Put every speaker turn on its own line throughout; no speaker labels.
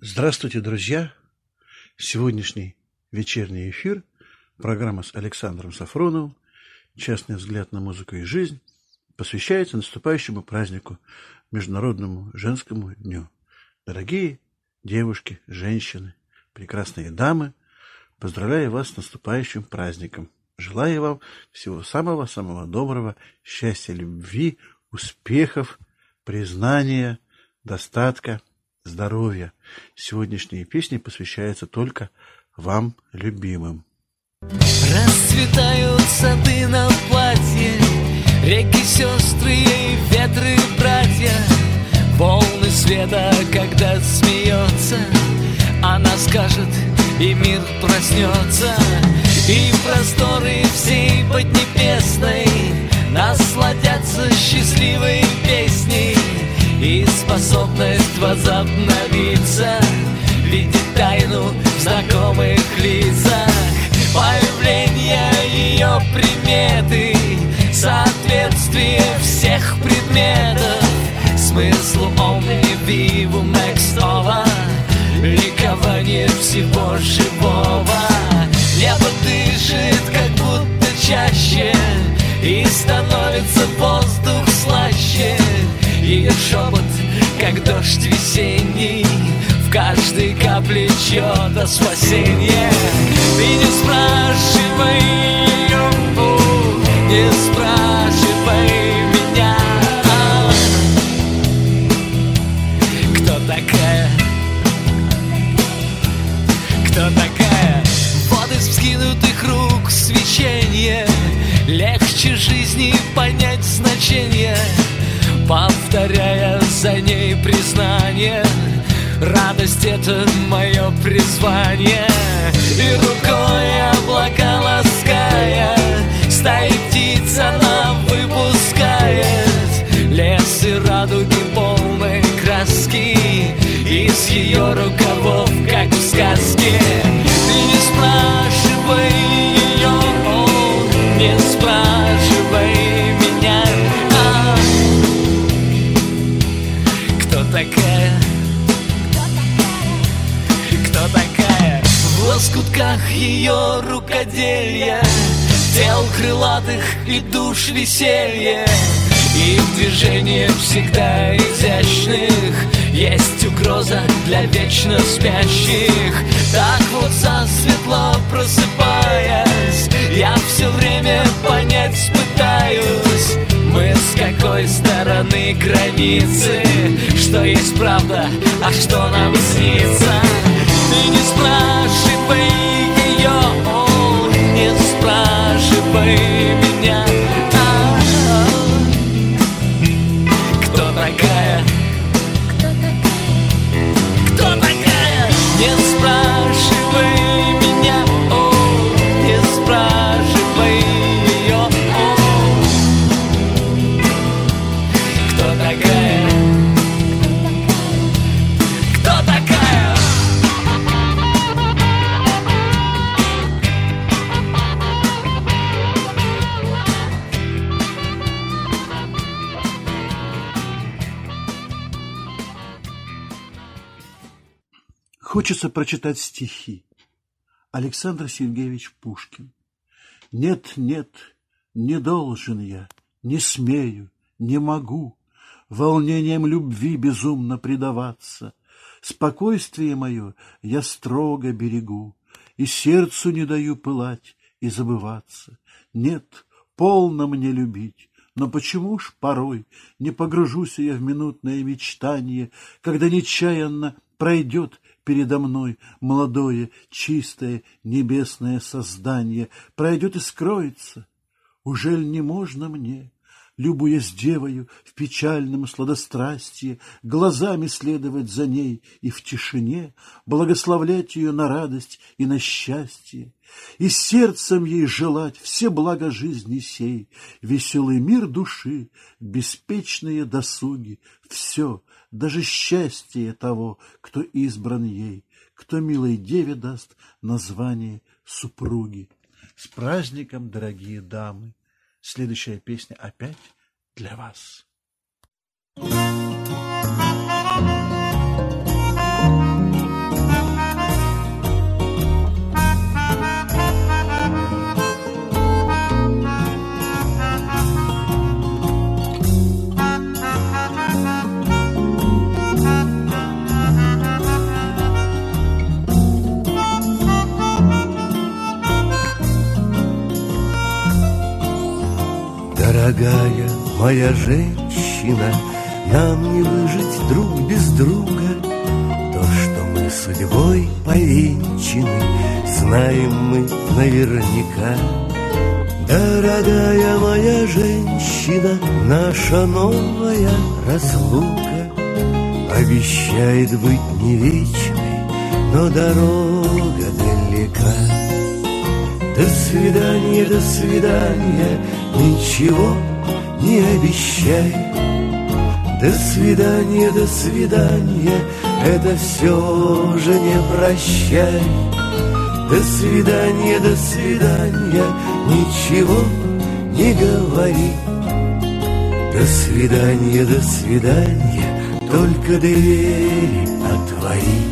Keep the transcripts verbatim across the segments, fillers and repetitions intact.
Здравствуйте, друзья! Сегодняшний вечерний эфир, программа с Александром Сафроновым, частный взгляд на музыку и жизнь, посвящается наступающему празднику, Международному женскому дню. Дорогие девушки, женщины, прекрасные дамы, поздравляю вас с наступающим праздником. Желаю вам всего самого-самого доброго, счастья, любви, успехов, признания, достатка, здоровья. Сегодняшние песни посвящаются только вам, любимым.
Расцветают сады на платье, реки, сестры и ветры, братья. Волны света, когда смеется, она скажет, и мир проснется. И просторы всей Поднебесной насладятся счастливой песней. И способность возобновиться, видеть тайну в знакомых лицах. Появление ее приметы, соответствие всех предметов смыслу omni vivum ex nova, ликование всего живого. Небо дышит как будто чаще, и становится воздух слаще. Ее шепот, как дождь весенний, в каждой капле чье-то спасение. Ты не спрашивай ее, не спрашивай меня, кто такая, кто такая. Вот из вскинутых рук свечение, легче жизни понять значение, повторяя за ней признание. Радость — это мое призвание. И рукой облака лаская, стаи птиц она выпускает. Лес и радуги полной краски, из ее рукавов, как в сказке. Ты не спрашивай ее, не спрашивай меня, кто такая, кто такая. В лоскутках ее рукоделья, тел крылатых и душ веселья, и в движениях всегда изящных есть угроза для вечно спящих. Так вот засветло просыпаясь, я все время понять пытаюсь, мы с какой стороны границы, что есть правда, а что нам снится. Ты не спрашивай ее, не спрашивай меня, кто такая, кто такая. Не спрашивай меня, не спрашивай ее, кто такая, кто такая.
Хочется прочитать стихи. Александр Сергеевич Пушкин. Нет, нет, не должен я, не смею, не могу волнением любви безумно предаваться. Спокойствие мое я строго берегу, и сердцу не даю пылать и забываться. Нет, полно мне любить, но почему ж порой не погружусь я в минутное мечтание, когда нечаянно пройдет передо мной молодое, чистое, небесное создание, пройдет и скроется. Ужель не можно мне, любуясь девою в печальном сладострастии, глазами следовать за ней и в тишине благословлять ее на радость и на счастье, и сердцем ей желать все блага жизни сей, веселый мир души, беспечные досуги, все, даже счастье того, кто избран ей, кто милой деве даст название супруги. С праздником, дорогие дамы! Следующая песня опять для вас.
моя женщина, нам не выжить друг без друга. То, что мы судьбой повенчаны, знаем мы наверняка. Дорогая моя женщина, наша новая разлука обещает быть не вечной, но дорога далека. До свидания, до свидания, ничего не обещай. До свидания, до свидания, это все же не прощай. До свидания, до свидания, ничего не говори. До свидания, до свидания, только двери отвори.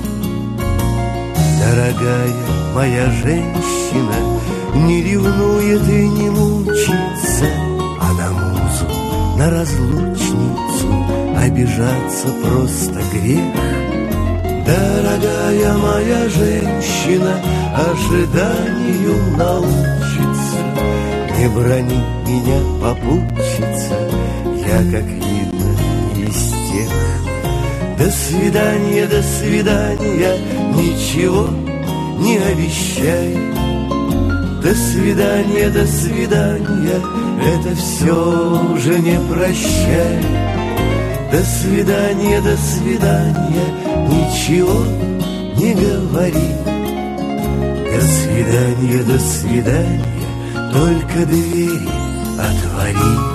Дорогая моя женщина, не ревнует и не мучится, а на музу, на разлучницу обижаться просто грех. Дорогая моя женщина, ожиданию научится. Не брони меня, попутчица, я, как видно, не из тех. До свидания, до свидания, ничего не обещай. До свидания, до свидания, это все же не прощай. До свидания, до свидания, ничего не говори. До свидания, до свидания, только двери отвори.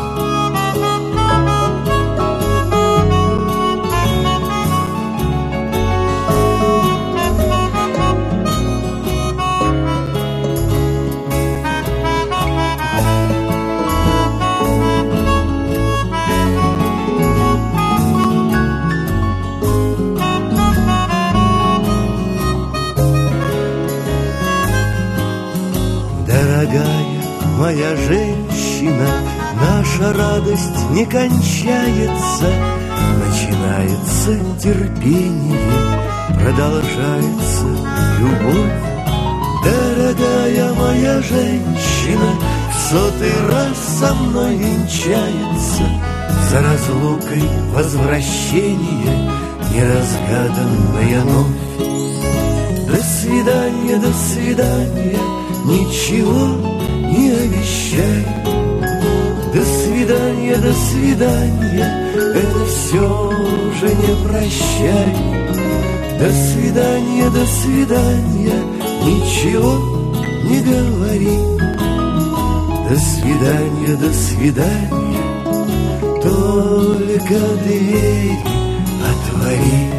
Моя женщина, наша радость не кончается, начинается терпение, продолжается любовь. Дорогая моя женщина, в сотый раз со мной венчается, за разлукой возвращение, неразгаданная новь. До свидания, до свидания, ничего не обещай. До свидания, до свидания, это все же не прощай. До свидания, до свидания, ничего не говори. До свидания, до свидания, только двери отвори.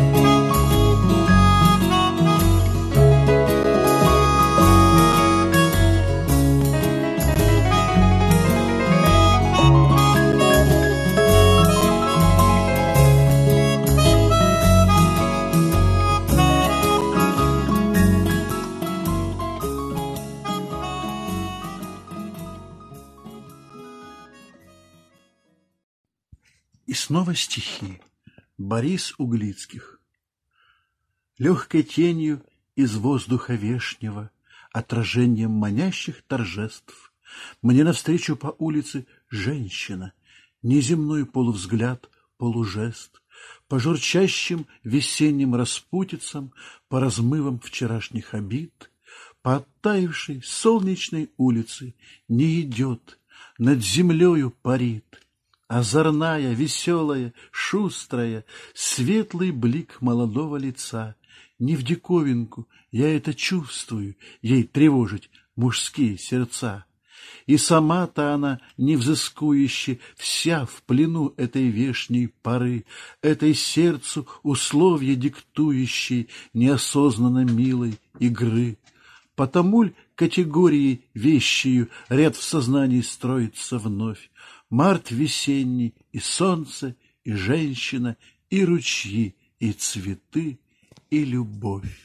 И снова стихи. Борис Углицких. Легкой тенью из воздуха вешнего, отражением манящих торжеств, мне навстречу по улице женщина, неземной полувзгляд, полужест, по журчащим весенним распутицам, по размывам вчерашних обид, по оттаившей солнечной улице не идет, над землею парит. Озорная, веселая, шустрая, светлый блик молодого лица. Не в диковинку, я это чувствую, ей тревожить мужские сердца. И сама-то она, невзыскующе, вся в плену этой вешней поры, этой сердцу условия диктующей, неосознанно милой игры. Потому ль категории вещью ряд в сознании строится вновь? Март весенний, и солнце, и женщина, и ручьи, и цветы, и любовь.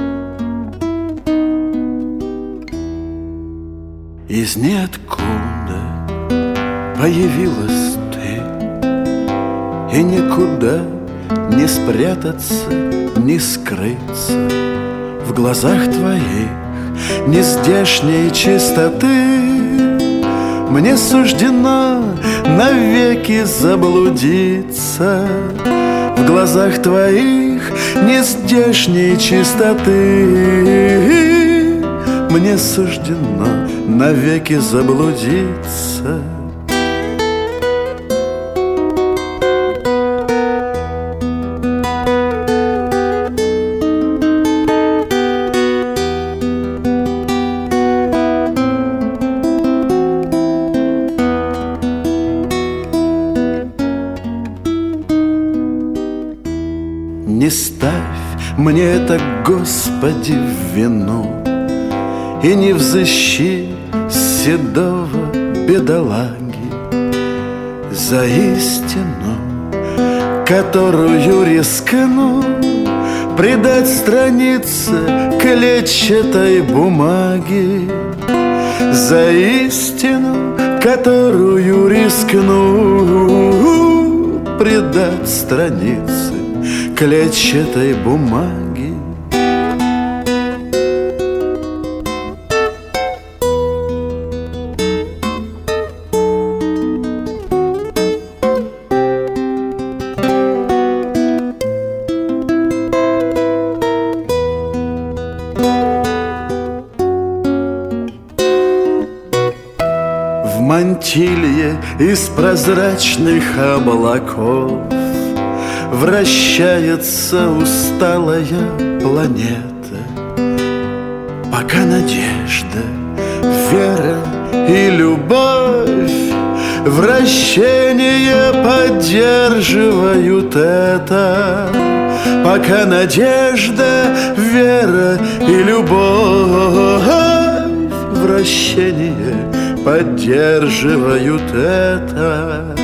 Из ниоткуда появилась ты, и никуда не спрятаться, не скрыться. В глазах твоих нездешней чистоты мне суждено навеки заблудиться. В глазах твоих нездешней чистоты мне суждено навеки заблудиться. Не ставь мне это, Господи, в вину, и не взыщи седого бедолаги за истину, которую рискну придать странице клетчатой бумаги. За истину, которую рискну придать странице клетчатой бумаги. В мантилье из прозрачных облаков вращается усталая планета, пока надежда, вера и любовь вращение поддерживают это. Пока надежда, вера и любовь вращение поддерживают это.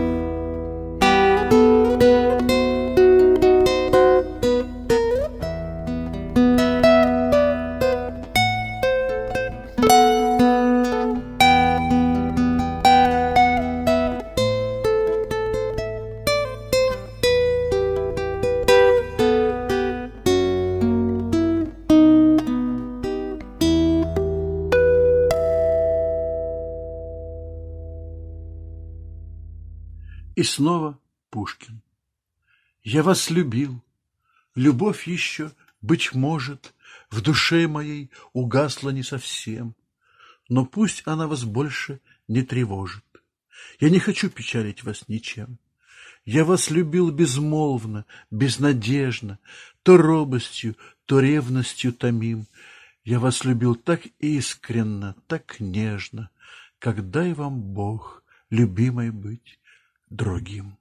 И снова Пушкин. Я вас любил, любовь еще, быть может, в душе моей угасла не совсем, но пусть она вас больше не тревожит. Я не хочу печалить вас ничем. Я вас любил безмолвно, безнадежно, то робостью, то ревностью томим. Я вас любил так искренно, так нежно, как дай вам Бог, любимой, быть другим.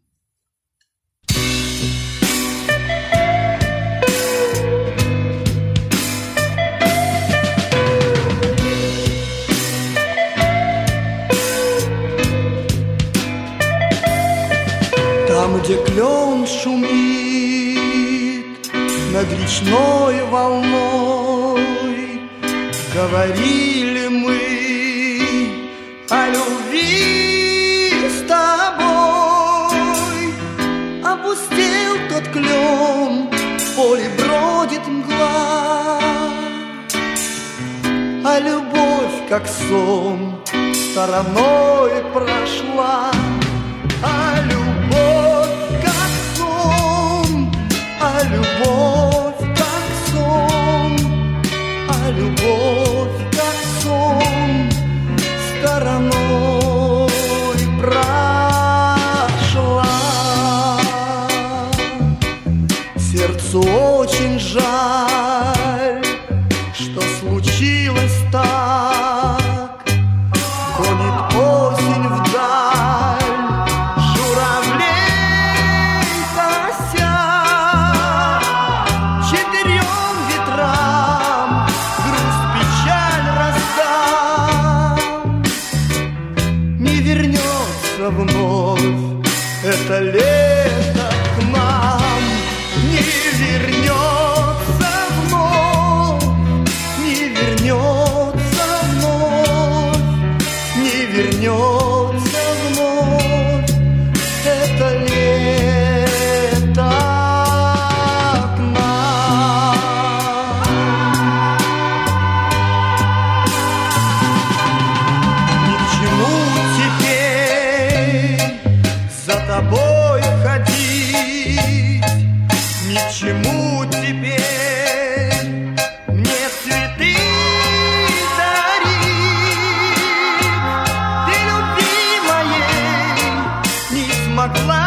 Там, где клен шумит над речной волной, говорили мы о любви с тобой. Опустел тот клен, в поле бродит мгла, а любовь, как сон, стороной прошла. А любовь, как сон, а любовь, как сон, а любовь, как сон, стороной прошла. Сердцу очень жаль, что случилось так. Гонит осень вдаль журавлей кося. Четырем ветрам грусть, печаль раздам. Не вернется вновь это лето к нам, не вернется вновь чему теперь мне цветы дарить? Ты любви моей не смогла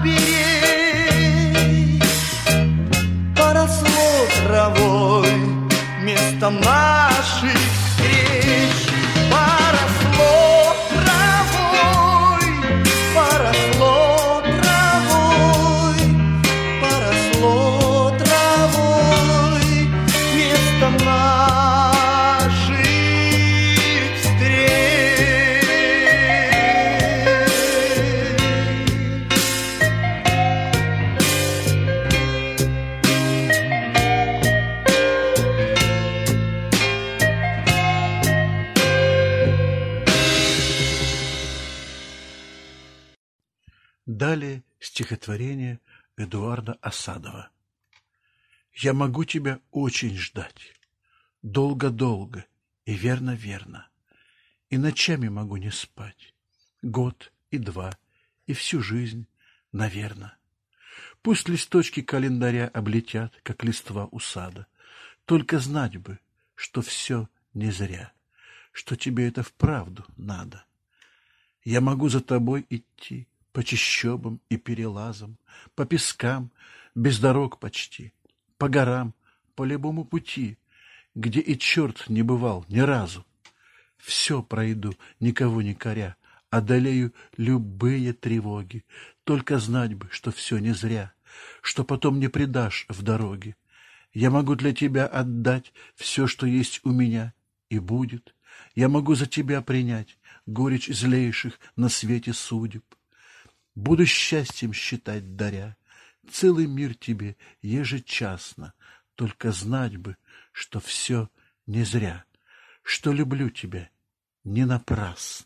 сберечь. Поросло травой место наших встреч. Поросло травой, поросло травой, поросло травой место наших
Далее стихотворение Эдуарда Асадова. «Я могу тебя очень ждать, долго-долго и верно-верно, и ночами могу не спать, год и два, и всю жизнь, наверно. Пусть листочки календаря облетят, как листва у сада, только знать бы, что все не зря, что тебе это вправду надо. Я могу за тобой идти по чащобам и перелазам, по пескам, без дорог почти, по горам, по любому пути, где и черт не бывал ни разу. Все пройду, никого не коря, одолею любые тревоги, только знать бы, что все не зря, что потом не предашь в дороге. Я могу для тебя отдать все, что есть у меня, и будет. Я могу за тебя принять горечь злейших на свете судеб. Буду счастьем считать даря целый мир тебе ежечасно, только знать бы, что все не зря, что люблю тебя не напрасно».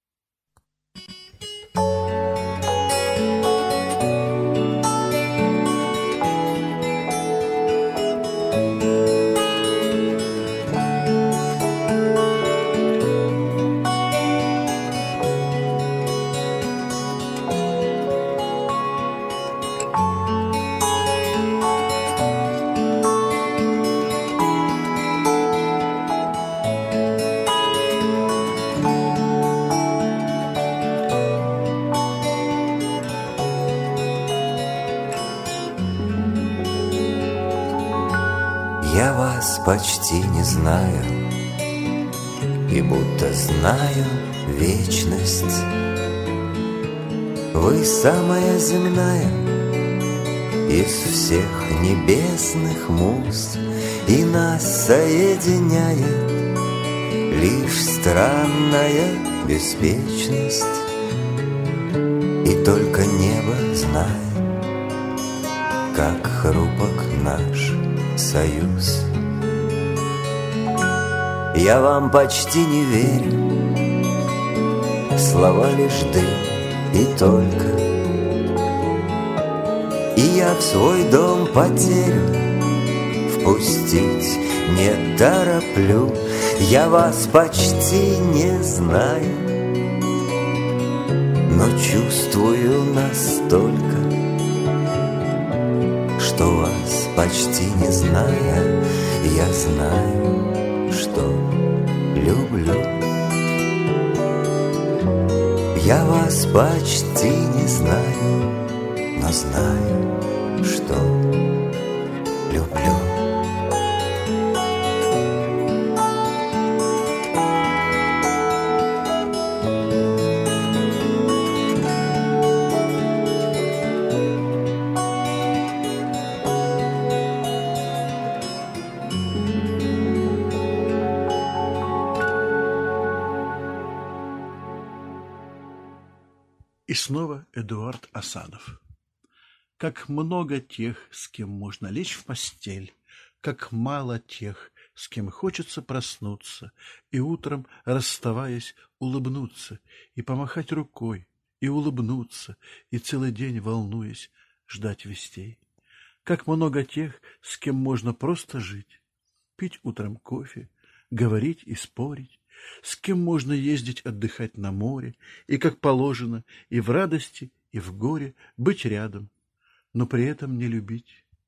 Я вас почти не знаю, и будто знаю вечность. Вы самая земная из всех небесных муз, и нас соединяет лишь странная беспечность. И только небо знает, как хрупок наш союз. Я вам почти не верю, слова лишь дым и только. И я в свой дом потерю впустить не тороплю. Я вас почти не знаю, но чувствую настолько, что вас почти не зная, я знаю, что люблю. Я вас почти не знаю, но знаю, что люблю.
И снова Эдуард Асадов. Как много тех, с кем можно лечь в постель, как мало тех, с кем хочется проснуться и утром, расставаясь, улыбнуться и помахать рукой, и улыбнуться, и целый день, волнуясь, ждать вестей. Как много тех, с кем можно просто жить, пить утром кофе, говорить и спорить, с кем можно ездить отдыхать на море, и, как положено, и в радости, и в горе быть рядом, но при этом не любить.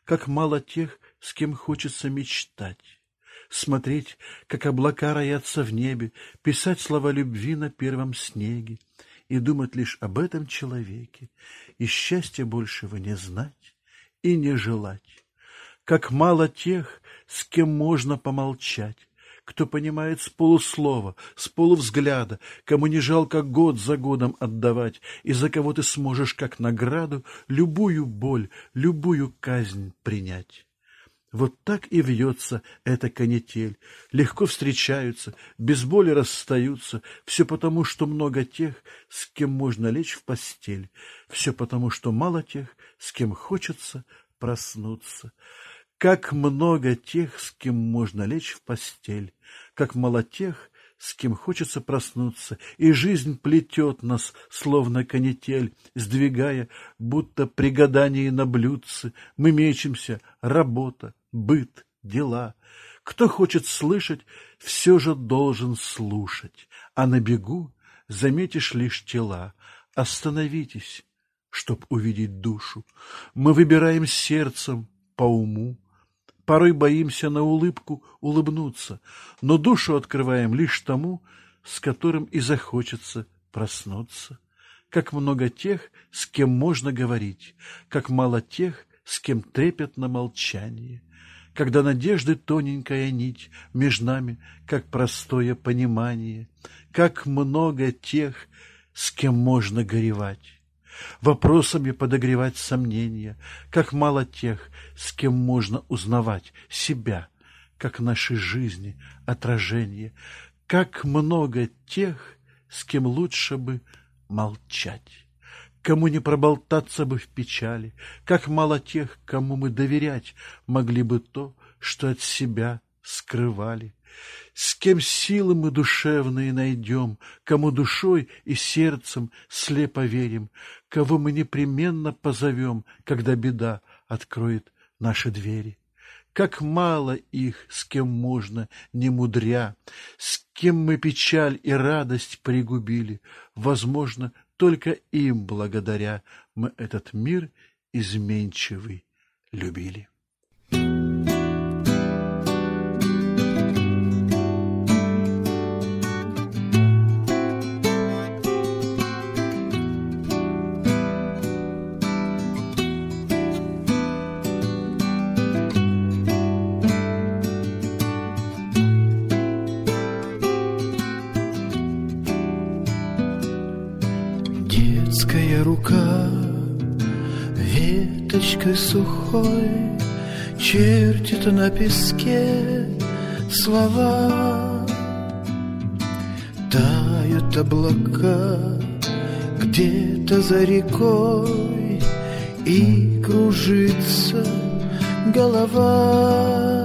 как мало тех, с кем хочется мечтать. Смотреть, как облака роятся в небе, писать слова любви на первом снеге и думать лишь об этом человеке, и счастья большего не знать и не желать. Как мало тех, с кем можно помолчать, кто понимает с полуслова, с полувзгляда, кому не жалко год за годом отдавать, и за кого ты сможешь как награду любую боль, любую казнь принять. Вот так и вьется эта канитель, легко встречаются, без боли расстаются, все потому, что много тех, с кем можно лечь в постель, все потому, что мало тех, с кем хочется проснуться. Как много тех, с кем можно лечь в постель, как мало тех, с кем хочется проснуться, и жизнь плетет нас, словно канитель, сдвигая, будто при гадании на блюдце. Мы мечемся, работа, быт, дела. Кто хочет слышать, все же должен слушать, а на бегу заметишь лишь тела. Остановитесь, чтоб увидеть душу. Мы выбираем сердцем по уму, порой боимся на улыбку улыбнуться, но душу открываем лишь тому, с которым и захочется проснуться. Как много тех, с кем можно говорить, как мало тех, с кем трепетно молчание. Когда надежды тоненькая нить между нами, как простое понимание. Как много тех, с кем можно горевать, вопросами подогревать сомнения, как мало тех, с кем можно узнавать себя, как нашей жизни отражение, как много тех, с кем лучше бы молчать, кому не проболтаться бы в печали, как мало тех, кому мы доверять могли бы то, что от себя скрывали. С кем силы мы душевные найдем, кому душой и сердцем слепо верим, кого мы непременно позовем, когда беда откроет наши двери. Как мало их, с кем можно, не мудря, с кем мы печаль и радость пригубили, возможно, только им благодаря мы этот мир изменчивый любили.
Рука веточкой сухой чертит на песке слова. Тают облака где-то за рекой, и кружится голова.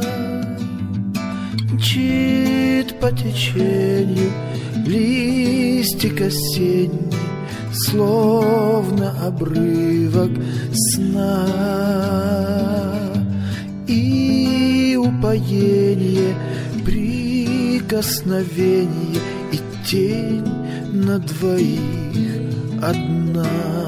Мчит по течению листик осенний, словно обрывок сна, и упоение, прикосновение, и тень на двоих одна.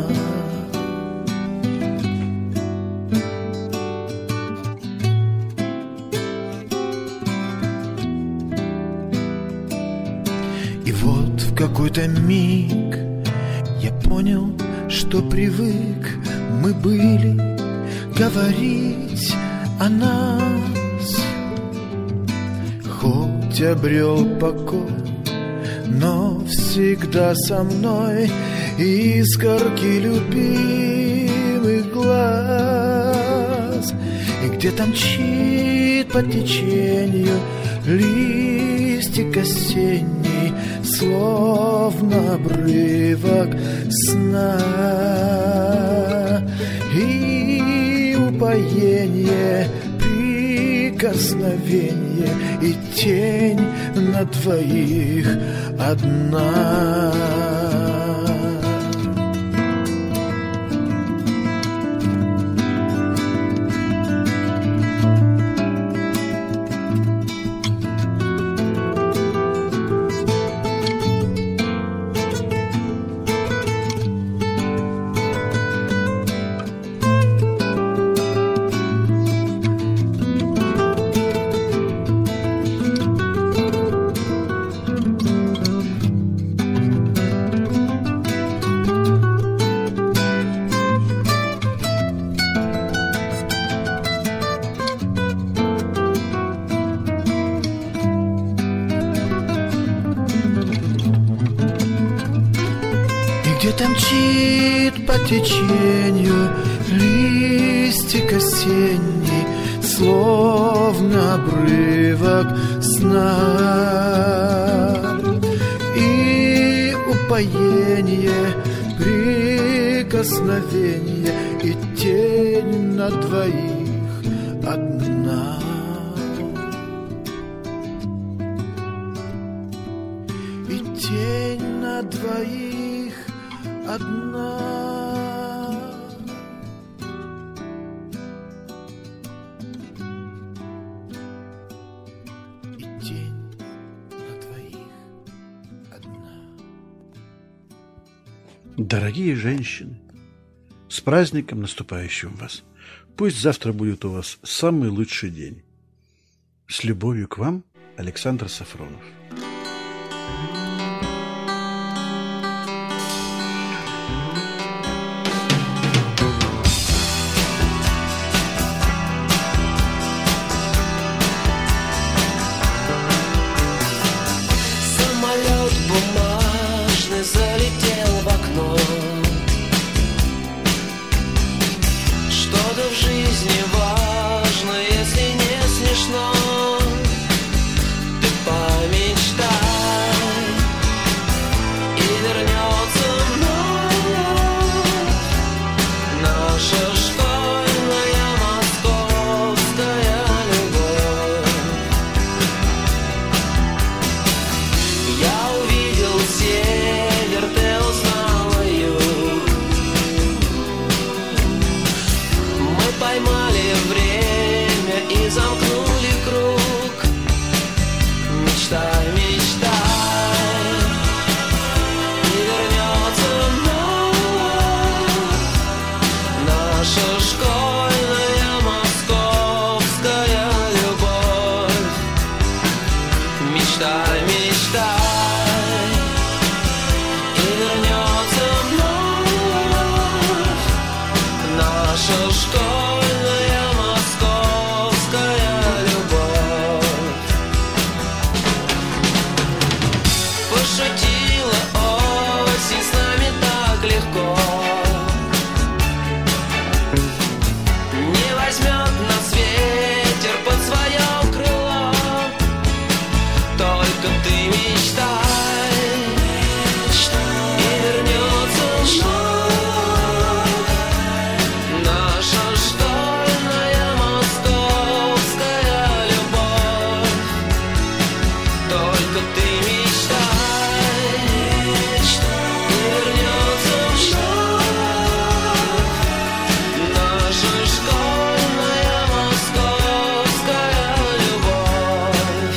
И вот в какой-то миг я понял, что привык мы были говорить о нас. Хоть обрел покой, но всегда со мной искорки любимых глаз. И где-то мчит по течению листик осенний, словно обрывок сна, и упоение, прикосновение, и тень на двоих одна. Ветер мчит по течению листик осенний, словно обрывок сна. И упоение, прикосновение, и тень на двоих одна. И тень на двоих одна. И тень на двоих одна.
Дорогие женщины, с праздником наступающим вас! Пусть завтра будет у вас самый лучший день. С любовью к вам, Александр Сафронов.
Самолет бумажный залетел в окно. Что-то в жизни важно, если не смешно. Ты помечтай, и вернется вновь наша школьная московская любовь. Я увидел север, ты узнала юг. Мы поймали время и замкнули круг. Мечтай, мечтай, и вернется вновь наша школьная московская любовь. Мечтай, мечтай, и вернется вновь наша школьная московская любовь. Пошутила осень с нами так легко. Не возьмет нас ветер под свое крыло. Только ты мечтай, и вернется вновь наша школьная московская любовь. Только ты мечтай, и вернется вновь наша школьная московская любовь.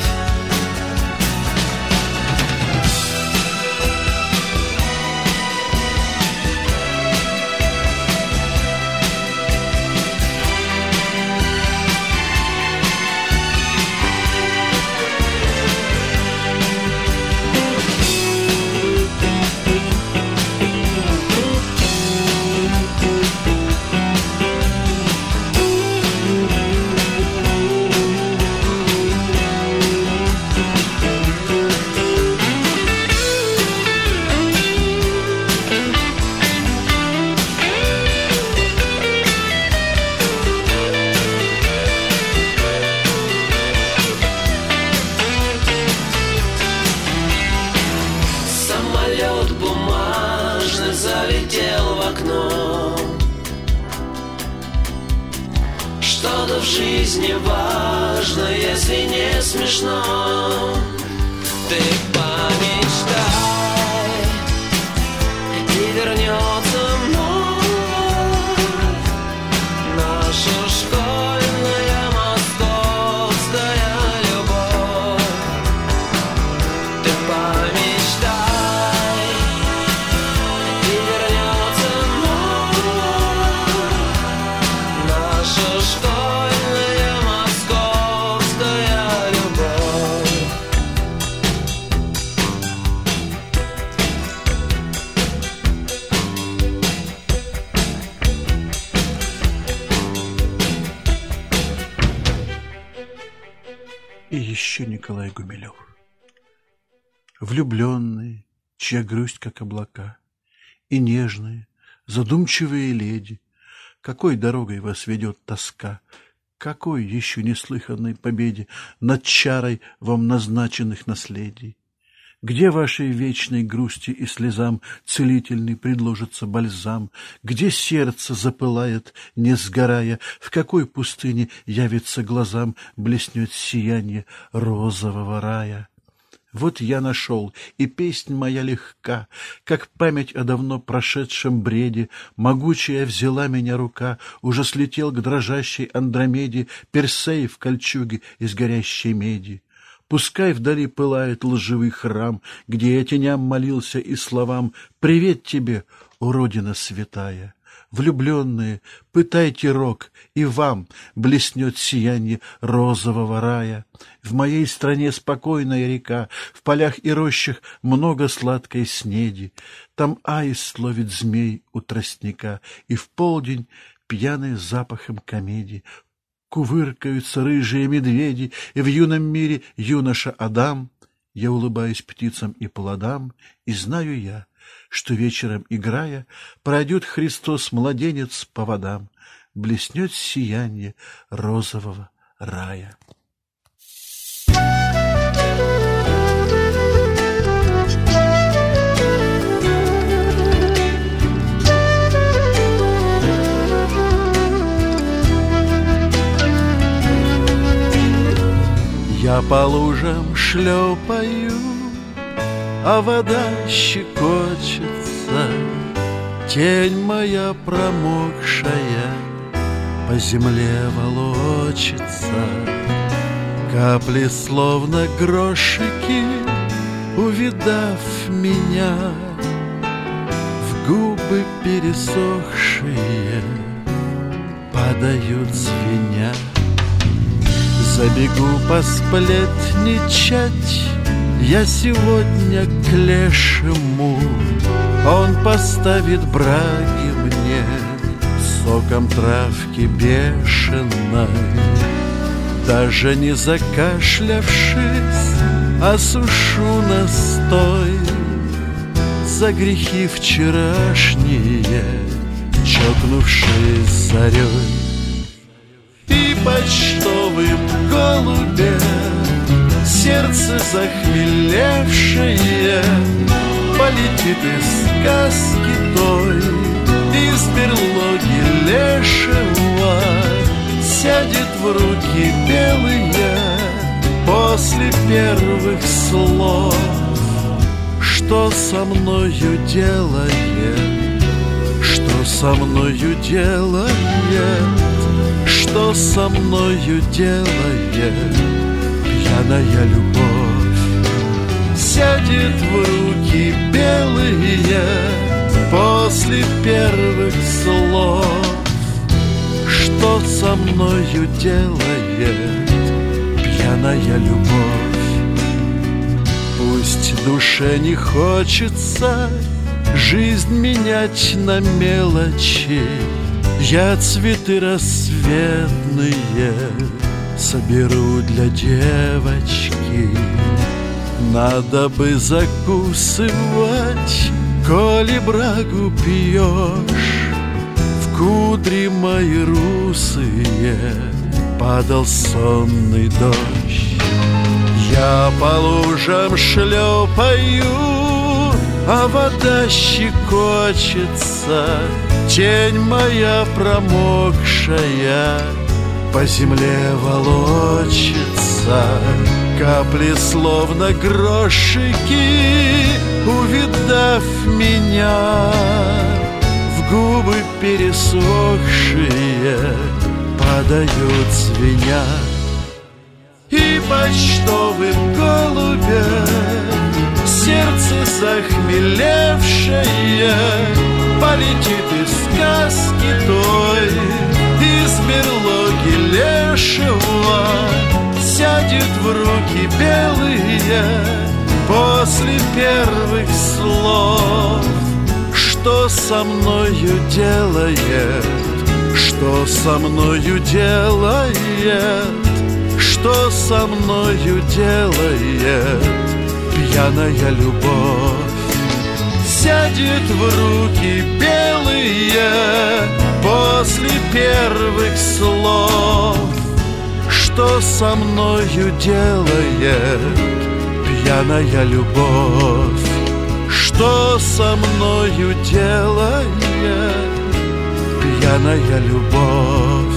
Самолет бумажный залетел в окно. Что-то в жизни важно, если не смешно. Ты помечтай, и вернется вновь наша школьная московская любовь. Ты помечтай, и вернется вновь наша школьная московская любовь.
И еще Николай Гумилев. Влюбленные, чья грусть, как облака, и нежные, задумчивые леди, какой дорогой вас ведет тоска, какой еще неслыханной победе над чарой вам назначенных наследий? Где вашей вечной грусти и слезам целительный предложится бальзам? Где сердце запылает, не сгорая? В какой пустыне явится глазам, блеснет сияние розового рая? Вот я нашел, и песнь моя легка, как память о давно прошедшем бреде. Могучая взяла меня рука, уже слетел к дрожащей Андромеде Персей в кольчуге из горящей меди. Пускай вдали пылает лживый храм, где я теням молился и словам: «Привет тебе, о Родина святая!» Влюбленные, пытайте рог, и вам блеснет сияние розового рая. В моей стране спокойная река, в полях и рощах много сладкой снеди. Там аист ловит змей у тростника, и в полдень, пьяный запахом комедий, кувыркаются рыжие медведи, и в юном мире юноша Адам. Я улыбаюсь птицам и плодам, и знаю я, что вечером, играя, пройдет Христос-младенец по водам, блеснет сияние розового рая. Я по лужам шлепаю, а вода щекочется, тень моя промокшая по земле волочится. Капли, словно грошики, увидав меня, в губы пересохшие падают звеня. Забегу посплетничать я сегодня к лешему, он поставит браги мне соком травки бешеной. Даже не закашлявшись, осушу настой за грехи вчерашние, чокнувшись зарей. И почтовым голубем сердце захмелевшее полетит из сказки той, из берлоги лешего сядет в руки белые после первых слов. Что со мною делает, что со мною делает, что со мною делает пьяная любовь? Сядет в руки белые после первых слов. Что со мною делает пьяная любовь? Пусть душе не хочется жизнь менять на мелочи, я цветы рассветные соберу для девочки. Надо бы закусывать, коли брагу пьешь. В кудри мои русые падал сонный дождь. Я по лужам шлепаю, а вода щекочется, тень моя промокшая по земле волочится. Капли, словно грошики, увидав меня, в губы пересохшие падают звеня. И почтовым голубем сердце захмелевшее полетит из сказки той, из берлоги лешего сядет в руки белые после первых слов. Что со мною делает, что со мною делает, что со мною делает пьяная любовь? сядет в руки белые после первых слов. Что со мною делает пьяная любовь? Что со мною делает пьяная любовь?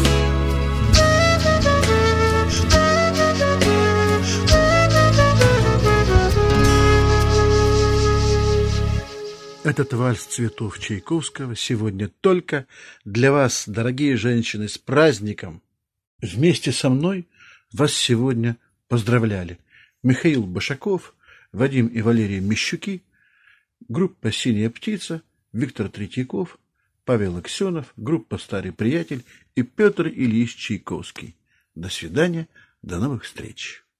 Этот вальс цветов Чайковского сегодня только для вас, дорогие женщины, с праздником. Вместе со мной вас сегодня поздравляли Михаил Башаков, Вадим и Валерия Мещуки, группа «Синяя птица», Виктор Третьяков, Павел Аксенов, группа «Старый приятель» и Петр Ильич Чайковский. До свидания, до новых встреч.